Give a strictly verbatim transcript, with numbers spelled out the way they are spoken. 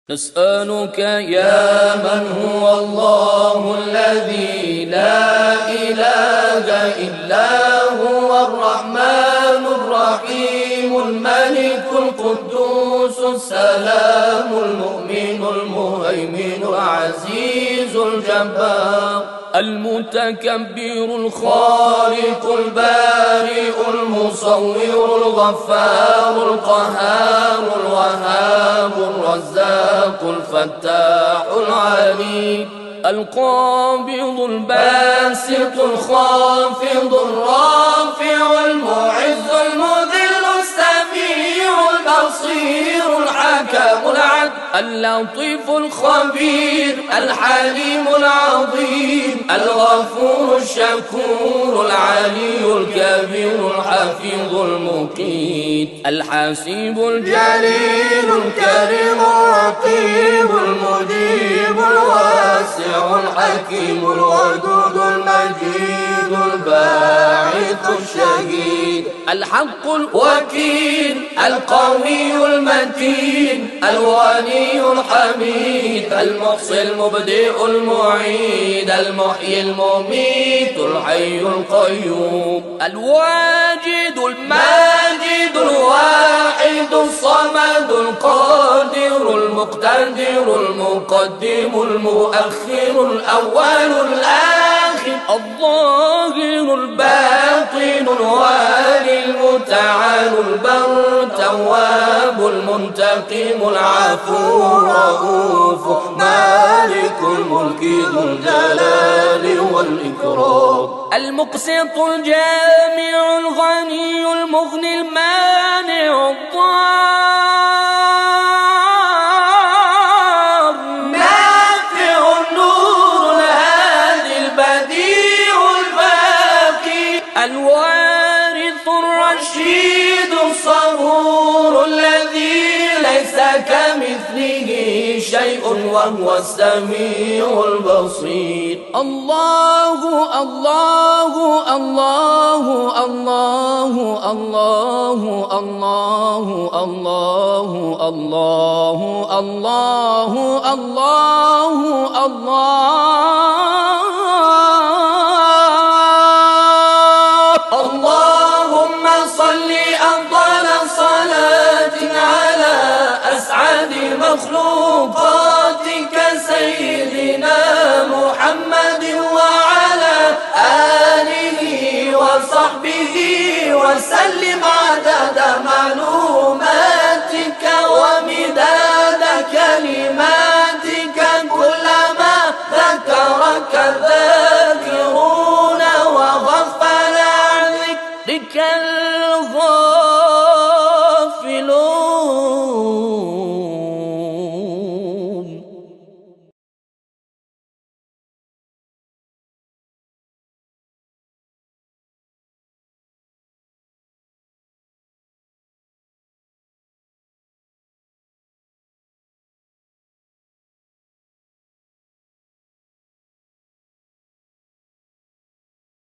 نسألك يا من هو الله الذي لا إله إلا هو الرحمن الرحيم الملك القدوس السلام المؤمن المهيمن العزيز الجبار المتكبر الخالق البارئ المصور الغفار القهار الوهاب الرزاق الفتاح العليم القابض الباسط الخافض الرافع المعز المذل السميع البصير الحكم العدل اللطيف الخبير الحليم العظيم الغفور الشكور العلي الكبير الحفيظ المقيت الحسيب الجليل الكريم الرقيب المجيب الواسع الحكيم الودود المجيد الباعث الشهيد الحق الوكيل القوي المتين الولي الحميد المحصي المبدئ المعيد المحيي المميت الحي القيوم الواجد الماجد الواحد الصمد القادر المقتدر المقدم المؤخر الأول الآخر الظاهر الباطن الوالي المتعال البر تواب المنتقم العفو الرؤوف مالك الملك ذو الجلال والإكرام المقسط الجامع الغني المغني المانع الضار نافع النور الهادي البديع الباقي الوارث الرشيد الصبور الذي ليس كمثله شيء وهو السميع البصير الله الله الله الله الله الله الله الله الله الله الله اللهم صل أفضل صلاة على أسعد مخلوقاتك سيدنا محمد وعلى آله وصحبه وسلم عدد معلوماتك ومداد كلماتك كلما ذكرك الذاكرون وغفل عن ذكرك الغافلون